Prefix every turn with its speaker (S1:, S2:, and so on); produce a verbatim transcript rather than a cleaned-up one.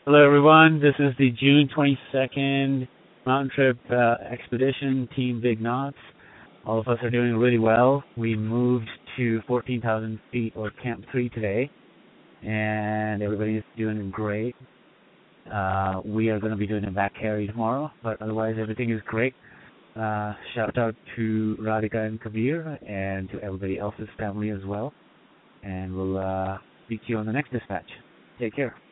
S1: Hello, everyone. This is the June twenty-second Mountain Trip uh, Expedition Team Big Knots. All of us are doing really well. We moved to fourteen thousand feet, or Camp three today, and everybody's doing great. Uh, we are going to be doing a back carry tomorrow, but otherwise everything is great. Uh, shout out to Radhika and Kabir, and to everybody else's family as well. And we'll uh, speak to you on the next dispatch. Take care.